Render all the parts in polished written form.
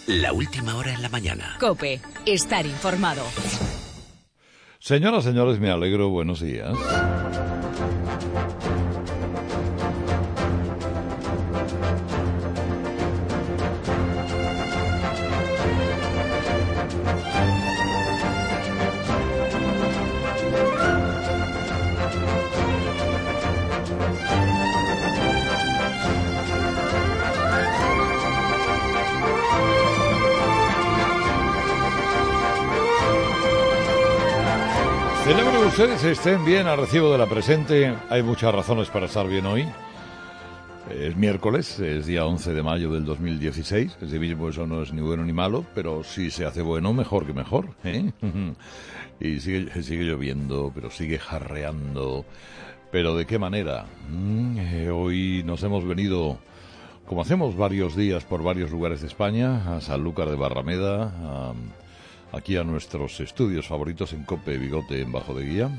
La última hora en la mañana. COPE. Estar informado. Señoras, señores, me alegro. Buenos días. Celebro que ustedes estén bien a recibo de la presente. Hay muchas razones para estar bien hoy. Es miércoles, es día 11 de mayo del 2016. Es decir, eso no es ni bueno ni malo, pero si se hace bueno, mejor que mejor, ¿eh? Y sigue lloviendo, pero sigue jarreando. ¿Pero de qué manera? Hoy nos hemos venido, como hacemos varios días por varios lugares de España, a Sanlúcar de Barrameda, aquí a nuestros estudios favoritos en COPE Bigote en Bajo de Guía,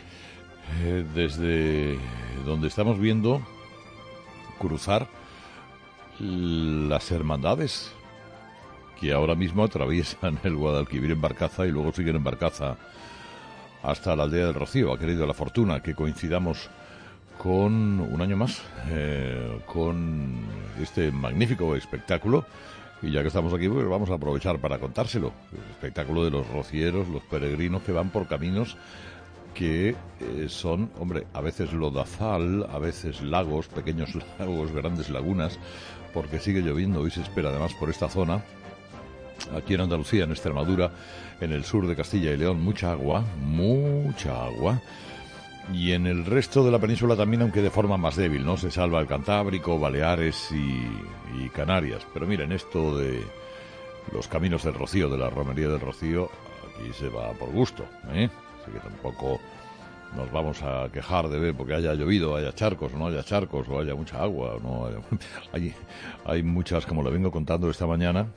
desde donde estamos viendo cruzar las hermandades que ahora mismo atraviesan el Guadalquivir en Barcaza y luego siguen en Barcaza hasta la aldea del Rocío. Ha querido la fortuna que coincidamos con un año más con este magnífico espectáculo. Y ya que estamos aquí, pues vamos a aprovechar para contárselo. El espectáculo de los rocieros, los peregrinos que van por caminos que son, hombre, a veces lodazal, a veces lagos, pequeños lagos, grandes lagunas, porque sigue lloviendo. Hoy se espera además por esta zona, aquí en Andalucía, en Extremadura, en el sur de Castilla y León, mucha agua. Y en el resto de la península también, aunque de forma más débil, ¿no? Se salva el Cantábrico, Baleares y Canarias. Pero miren, esto de los caminos del Rocío, de la romería del Rocío, aquí se va por gusto, ¿eh? Así que tampoco nos vamos a quejar de ver porque haya llovido, haya charcos o no haya charcos, o haya mucha agua o no haya... Hay muchas, como le vengo contando esta mañana,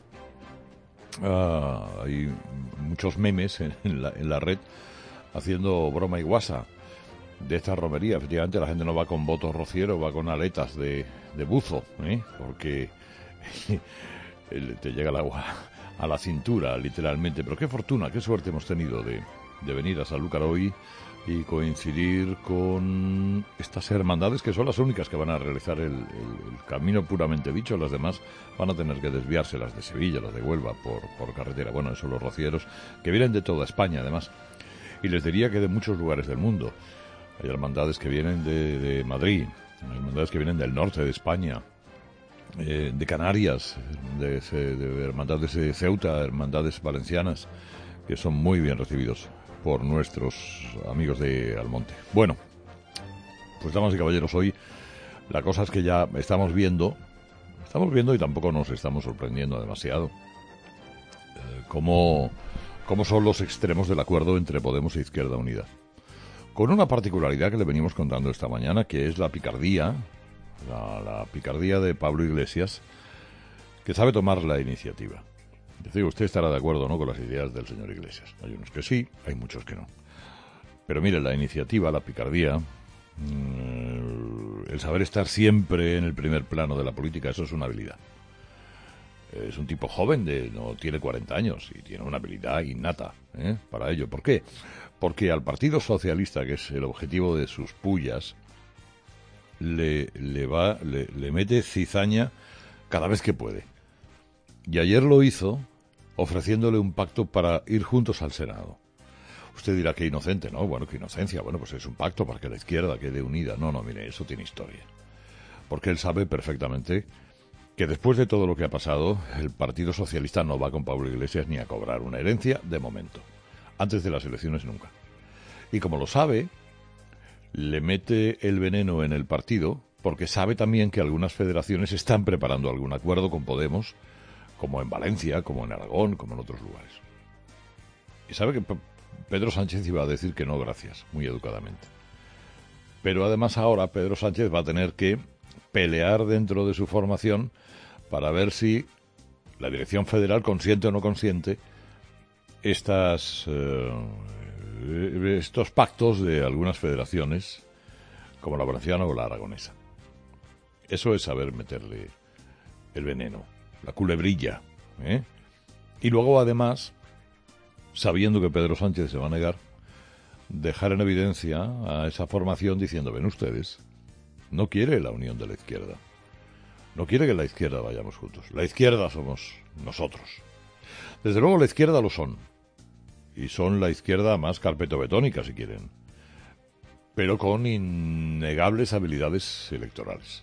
hay muchos memes en la red haciendo broma y guasa de esta romería. Efectivamente, la gente no va con botos rocieros, va con aletas de buzo, ¿eh? Porque te llega el agua a la cintura, literalmente. Pero qué fortuna, qué suerte hemos tenido de venir a Sanlúcar hoy y coincidir con estas hermandades que son las únicas que van a realizar el camino puramente dicho. Las demás van a tener que desviarse, las de Sevilla, las de Huelva, por carretera. Bueno, eso los rocieros, que vienen de toda España, además. Y les diría que de muchos lugares del mundo. Hay hermandades que vienen de Madrid, hay hermandades que vienen del norte de España, de Canarias, de hermandades de Ceuta, hermandades valencianas, que son muy bien recibidos por nuestros amigos de Almonte. Bueno, pues damas y caballeros, hoy la cosa es que ya estamos viendo y tampoco nos estamos sorprendiendo demasiado cómo son los extremos del acuerdo entre Podemos e Izquierda Unida. Con una particularidad que le venimos contando esta mañana, que es la picardía, la picardía de Pablo Iglesias, que sabe tomar la iniciativa. Es decir, usted estará de acuerdo, ¿no?, con las ideas del señor Iglesias. Hay unos que sí, hay muchos que no. Pero mire, la iniciativa, la picardía, el saber estar siempre en el primer plano de la política, eso es una habilidad. Es un tipo joven, no tiene 40 años y tiene una habilidad innata, para ello. ¿Por qué? Porque al Partido Socialista, que es el objetivo de sus pullas, le mete cizaña cada vez que puede. Y ayer lo hizo ofreciéndole un pacto para ir juntos al Senado. Usted dirá que inocente, ¿no? Bueno, que inocencia. Bueno, pues es un pacto para que la izquierda quede unida. No, mire, eso tiene historia. Porque él sabe perfectamente que después de todo lo que ha pasado, el Partido Socialista no va con Pablo Iglesias ni a cobrar una herencia de momento. Antes de las elecciones nunca. Y como lo sabe, le mete el veneno en el partido porque sabe también que algunas federaciones están preparando algún acuerdo con Podemos, como en Valencia, como en Aragón, como en otros lugares. Y sabe que Pedro Sánchez iba a decir que no, gracias, muy educadamente. Pero además ahora Pedro Sánchez va a tener que pelear dentro de su formación para ver si la dirección federal consiente o no consiente estos pactos de algunas federaciones, como la valenciana o la aragonesa. Eso es saber meterle el veneno, la culebrilla, Y luego, además, sabiendo que Pedro Sánchez se va a negar, dejar en evidencia a esa formación diciendo, ven ustedes, no quiere la unión de la izquierda. No quiere que la izquierda vayamos juntos. La izquierda somos nosotros. Desde luego la izquierda lo son. Y son la izquierda más carpetobetónica, si quieren. Pero con innegables habilidades electorales.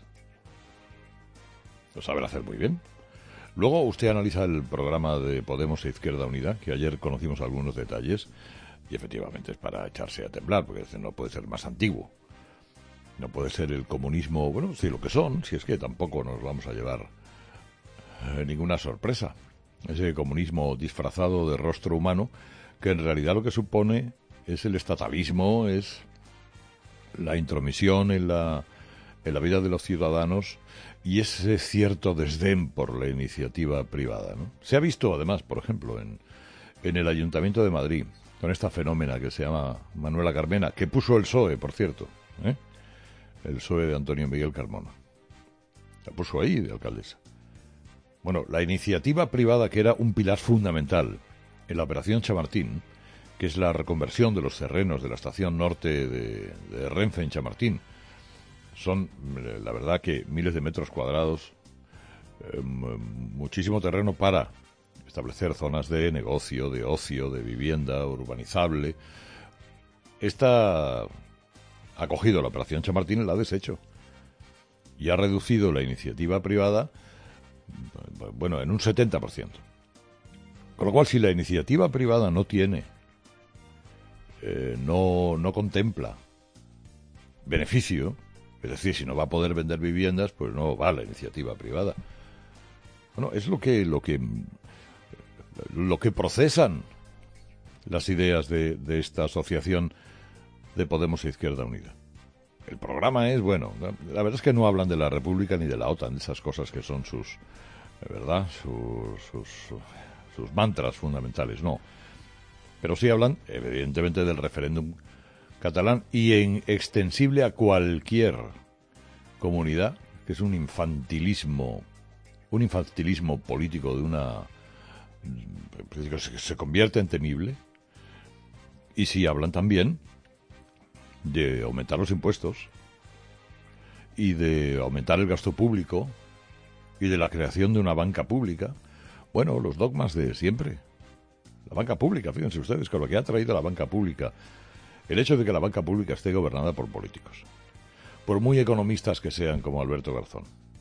Lo saben hacer muy bien. Luego usted analiza el programa de Podemos e Izquierda Unida, que ayer conocimos algunos detalles, y efectivamente es para echarse a temblar, porque no puede ser más antiguo. No puede ser el comunismo, bueno, sí lo que son, si es que tampoco nos vamos a llevar ninguna sorpresa. Ese comunismo disfrazado de rostro humano, que en realidad lo que supone es el estatalismo, es la intromisión en la vida de los ciudadanos y ese cierto desdén por la iniciativa privada, ¿no? Se ha visto además, por ejemplo, en el Ayuntamiento de Madrid, con esta fenómena que se llama Manuela Carmena, que puso el PSOE, por cierto, el PSOE de Antonio Miguel Carmona. La puso ahí de alcaldesa. Bueno, la iniciativa privada, que era un pilar fundamental en la Operación Chamartín, que es la reconversión de los terrenos de la estación norte de Renfe en Chamartín, son, la verdad, que miles de metros cuadrados, muchísimo terreno para establecer zonas de negocio, de ocio, de vivienda urbanizable. Esta ha cogido la Operación Chamartín y la ha deshecho. Y ha reducido la iniciativa privada, bueno, en un 70%. Con lo cual, si la iniciativa privada no tiene, no contempla beneficio, es decir, si no va a poder vender viviendas, pues no va la iniciativa privada. Bueno, es lo que procesan las ideas de esta asociación de Podemos e Izquierda Unida. El programa es, bueno, la verdad es que no hablan de la República ni de la OTAN, de esas cosas que son sus mantras fundamentales, no. Pero sí hablan, evidentemente, del referéndum catalán y en extensible a cualquier comunidad, que es un infantilismo político que se convierte en temible. Y sí hablan también de aumentar los impuestos y de aumentar el gasto público y de la creación de una banca pública. Bueno, los dogmas de siempre. La banca pública, fíjense ustedes, con lo que ha traído la banca pública. El hecho de que la banca pública esté gobernada por políticos, por muy economistas que sean como Alberto Garzón.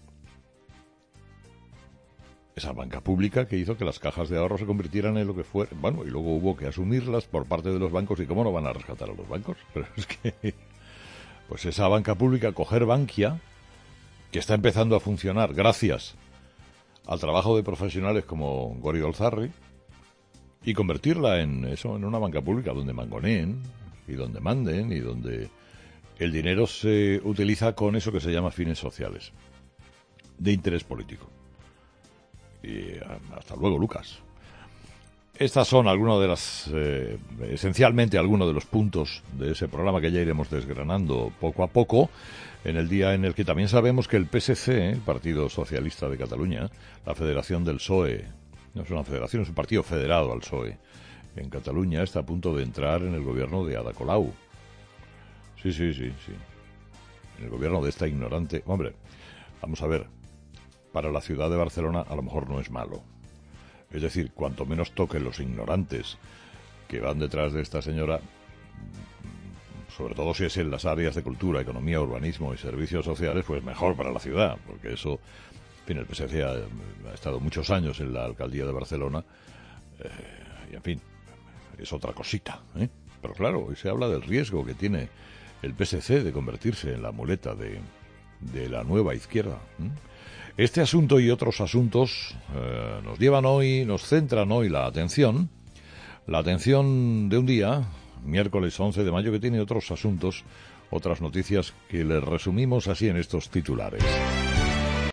Esa banca pública que hizo que las cajas de ahorro se convirtieran en lo que fuera. Bueno, y luego hubo que asumirlas por parte de los bancos. ¿Y cómo no van a rescatar a los bancos? Pero es que, pues esa banca pública, coger Bankia, que está empezando a funcionar gracias al trabajo de profesionales como Gori Golzarri, y convertirla en una banca pública donde mangoneen y donde manden y donde el dinero se utiliza con eso que se llama fines sociales, de interés político. Y hasta luego, Lucas. Estas son algunas de las, esencialmente algunos de los puntos de ese programa que ya iremos desgranando poco a poco, en el día en el que también sabemos que el PSC, el Partido Socialista de Cataluña, la federación del PSOE, no es una federación, es un partido federado al PSOE, en Cataluña está a punto de entrar en el gobierno de Ada Colau. Sí. En el gobierno de esta ignorante. Hombre, vamos a ver. Para la ciudad de Barcelona a lo mejor no es malo. Es decir, cuanto menos toquen los ignorantes que van detrás de esta señora, sobre todo si es en las áreas de cultura, economía, urbanismo y servicios sociales, pues mejor para la ciudad, porque eso, en fin, el PSC ha estado muchos años en la alcaldía de Barcelona, y en fin, es otra cosita, ¿eh? Pero claro, hoy se habla del riesgo que tiene el PSC de convertirse en la muleta de la nueva izquierda, ¿eh? Este asunto y otros asuntos nos centran hoy la atención de un día, miércoles 11 de mayo, que tiene otros asuntos, otras noticias que les resumimos así en estos titulares.